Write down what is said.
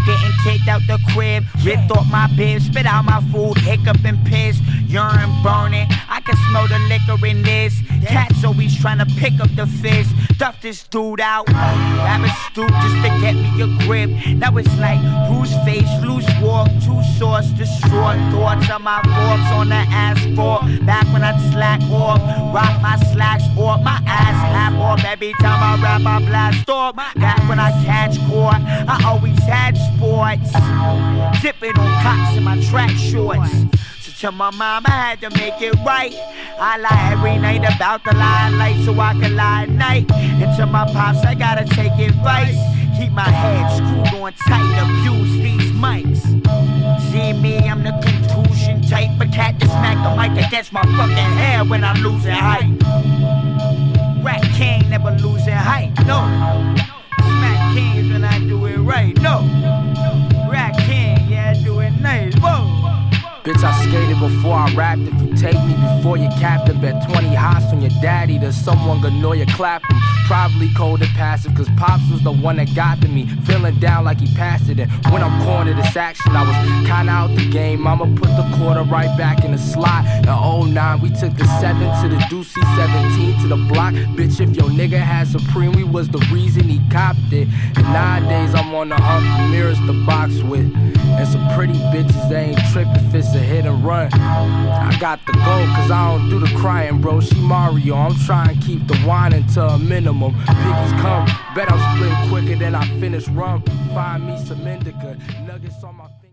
getting kicked out the crib. Ripped off my bib, spit out my food, hiccup and piss. Urine burning, I can smell the liquor in this. Cats always trying to pick up the fist. Duff this dude out, grab a stoop just to get me a grip. Now it's like bruised face, loose walk, two swords, distraught thoughts of my corpse on the asphalt. Back when I'd slack off, rock my slacks off, my ass half off. Every time I rap I blast off. Back when I catch court, I always had sports. Dipping on cocks in my track shorts. To my mom, I had to make it right. I lie every night about the limelight so I can lie at night. And to my pops, I gotta take advice. Keep my head screwed on tight, abuse these mics. See me, I'm the contusion type. A cat that smack the mic against my fucking head when I'm losing height. Rat King never losing height, no. Smack kings when I do it right, no. Rat King, yeah, I do it nice, whoa. Bitch, I skated before I rapped. If you take me before your captain, bet 20 hots on your daddy. There's someone gonna know you clapping. Probably cold and passive, cause Pops was the one that got to me. Feeling down like he passed it. And when I'm cornered, this action, I was kinda out the game. I'ma put the quarter right back in the slot. In 09, we took the 7 to the Deucey, 17 to the block. Bitch, if your nigga had Supreme, we was the reason he copped it. And nowadays, I'm on the hunt for mirrors to box with. And some pretty bitches, they ain't tripping if it's a hit and run. I got the go, cause I don't do the crying, bro. She Mario, I'm trying to keep the whining to a minimum. Piggies come, bet I'm splitting quicker than I finish rum. Find me some indica, nuggets on my